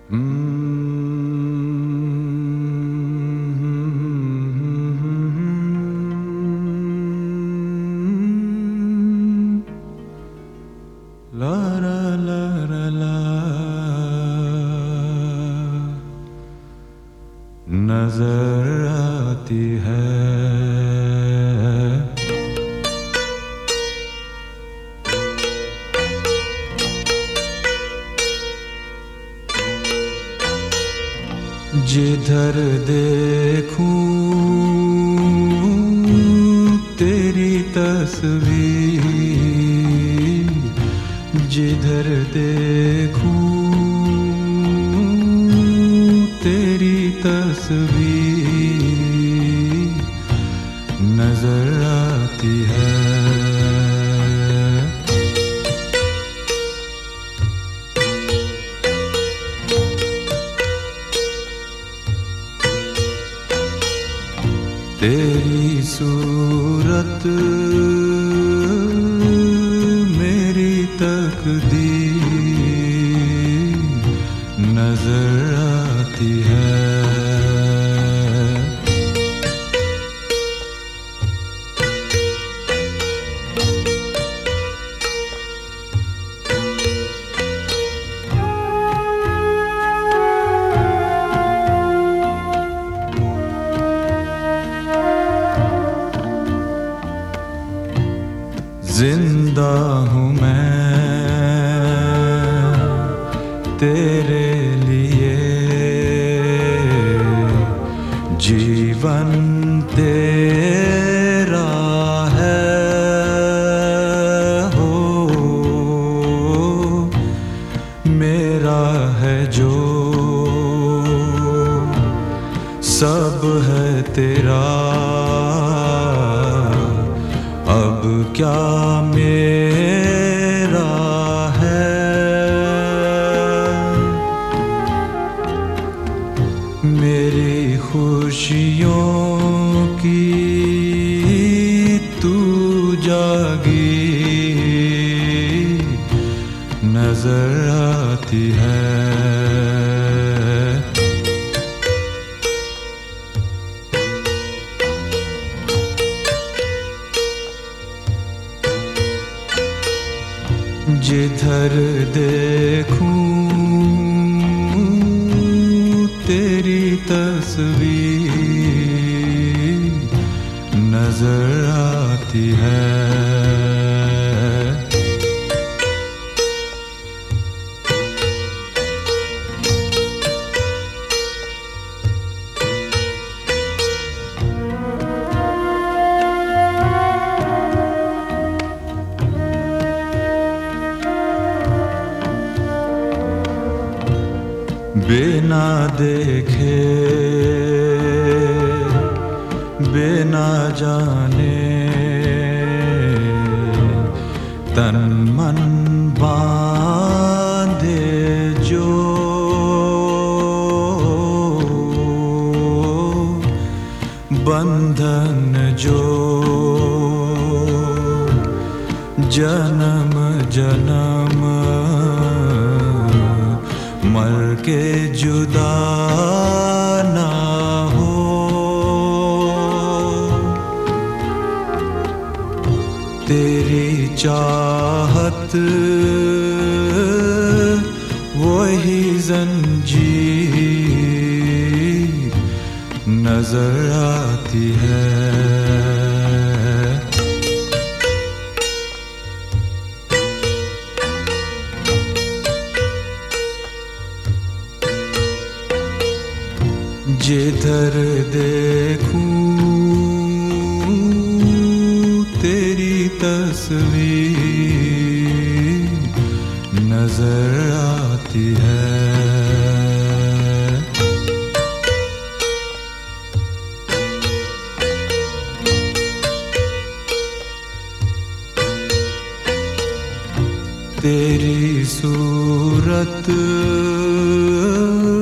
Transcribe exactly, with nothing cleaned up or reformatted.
La la la la la नजर आती है जिधर देखूं तेरी तस्वीर, जिधर देखूं तेरी तस्वीर नजर आती है। तेरी सूरत मेरी तकदीर नजर आती है। जिंदा हूँ मैं तेरे लिए, जीवन तेरा है हो, मेरा है जो सब है तेरा। अब क्या मेरा है, मेरी खुशियों की तू जागीर नजर आती है। जिधर देखूं तेरी तस्वीर नजर आती है। बिना देखे बिना जाने तन मन बांधे जो, बंधन जो जन्म जन्म मर के जुदा ना हो। तेरी चाहत वही जंजीर नजर आती है। जिधर देखूं तेरी तस्वीर नजर आती है। तेरी सूरत